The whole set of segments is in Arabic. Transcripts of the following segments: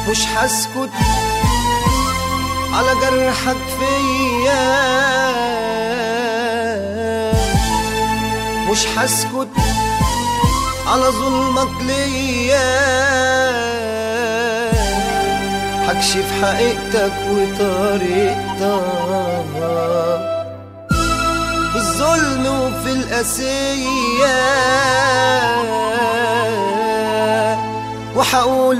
مش هسكت على جرحك فيا، مش هسكت على ظلمك ليا، هكشف حقيقتك وطريقتك في الظلم وفي القاسية، وحقول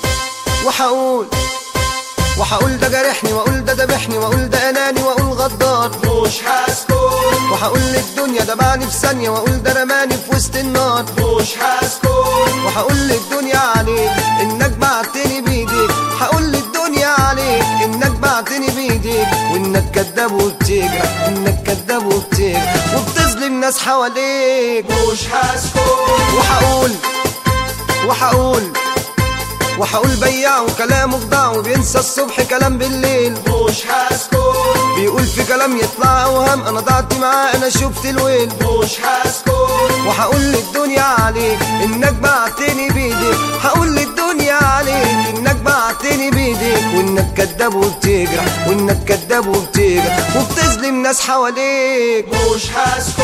ده جرحني، واقول ده ذبحني، واقول ده اناني، واقول غدار مش هسكت، وهقول للدنيا ده باعني في ثانية، واقول ده رماني في وسط النار مش هسكت، وهقول للدنيا عليك انك بعتني بايديك، هقول للدنيا عليك انك بعتني بايديك، وانك كداب وبتجرح، انك كداب وبتجرح وبتظلم ناس حواليك. مش هسكت، وهقول بياع وكلامه خداع، وبينسى الصبح كلام بالليل. مش هسكت، بيقول في كلام يطلع اوهام، انا ضعت معاه انا شفت الويل. مش هسكت، وهقول للدنيا عليك انك بعتني بايديك، هقول للدنيا عليك انك بعتني بايديك، وانك كداب وبتجرح، وانك كداب وبتجرح وبتظلم ناس حواليك. مش هسكت،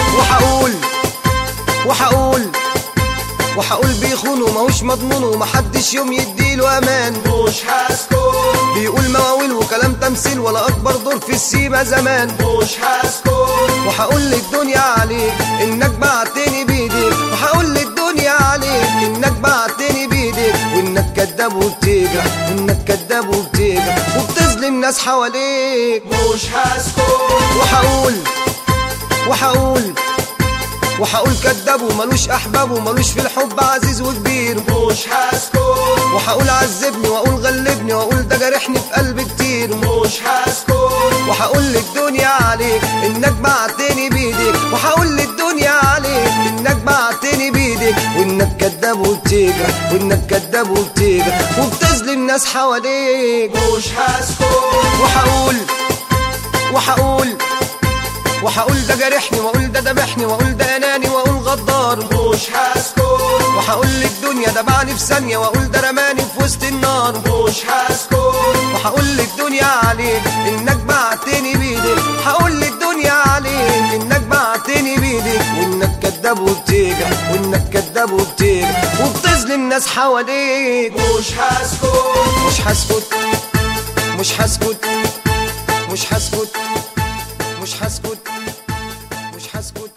وهقول بيخونه ماهوش مضمون، ومحدش يوم يديله امان. مش هسكت، بيقول مواويل وكلام تمثيل، ولا اكبر دور في السيما زمان. مش هسكت، وهقول للدنيا عليك انك بعتني بايديك، وهقول للدنيا عليك انك بعتني بايديك، وانك كداب وبتجرح، وانك كداب وبتجرح وبتظلم ناس حواليك. مش هسكت، وهقول كداب وملوش احباب، وملوش في الحب عزيز وكبير. مش هسكت، وهقول عذبني، واقول غلبني، واقول ده جرحني في قلبي كتير. مش هسكت، وهقول للدنيا عليك انك بعتني بايديك، وهقول للدنيا عليك انك بعتني بايديك، وانك كداب وبتجرح، وانك كداب وبتجرح وبتظلم ناس حواليك. مش هسكت، وهقول ده جرحني، واقول ده ذبحني، واقول ده اناني، واقول غدار. مش هسكت، وهقول للدنيا ده باعني في ثانية، واقول ده رماني في وسط النار. مش هسكت، وهقول للدنيا عليك انك بعتني بايديك، هقول للدنيا عليك انك بعتني بايديك، وانك كداب وبتجرح، وانك كداب وبتجرح وبتظلم ناس حواليك. مش هسكت، مش هسكت، مش هسكت، مش هسكت، مش هسكت، مش هسكت.